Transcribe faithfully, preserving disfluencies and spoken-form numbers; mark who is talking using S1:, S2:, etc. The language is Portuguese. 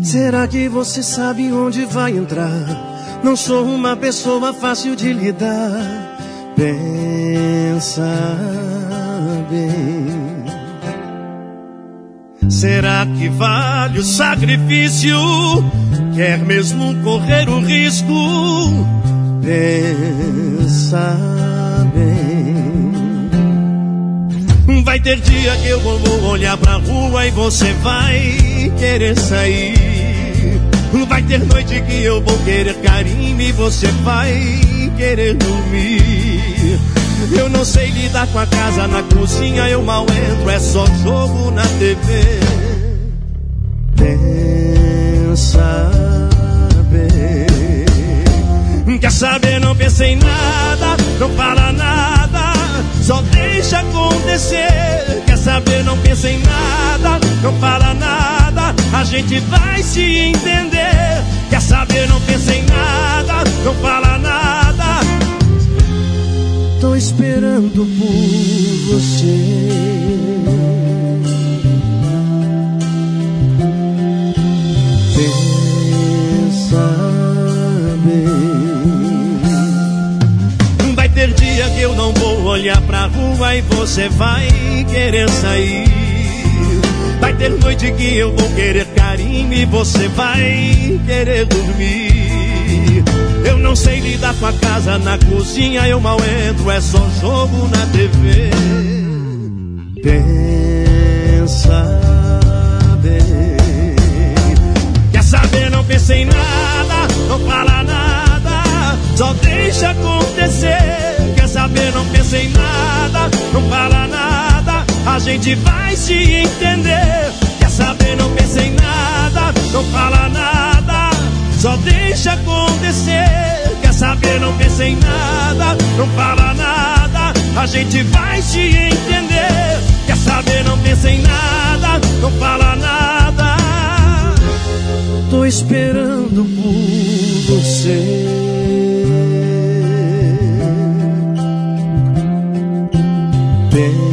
S1: Será que você sabe onde vai entrar? Não sou uma pessoa fácil de lidar. Pensa bem. Será que vale o sacrifício? Quer mesmo correr o risco? Pensa bem. Vai ter dia que eu vou olhar pra rua e você vai querer sair. Vai ter noite que eu vou querer carinho e você vai querer dormir. Eu não sei lidar com a casa na cozinha, eu mal entro, é só jogo na T V. Pensa bem. Quer saber, não pensa em nada, não fala nada, só deixa acontecer. Quer saber, não pensa em nada, não fala nada, a gente vai se entender. Quer saber, não pensa em nada, não fala nada, tô esperando por você. Pensa bem. Vai ter dia que eu não vou olhar pra rua e você vai querer sair. Vai ter noite que eu vou querer carinho e você vai querer dormir. Eu não sei lidar com a casa na cozinha, eu mal entro, é só jogo na T V. Pensa bem. Quer saber, não pensa em nada, não fala nada, só deixa acontecer. Quer saber, não pensa em nada, não fala nada, a gente vai se entender. Quer saber, não pensa em nada, não fala nada, só deixa acontecer. Quer saber, não pensa em nada, não fala nada, a gente vai se entender. Quer saber, não pensa em nada, não fala nada, tô esperando por você. Pensa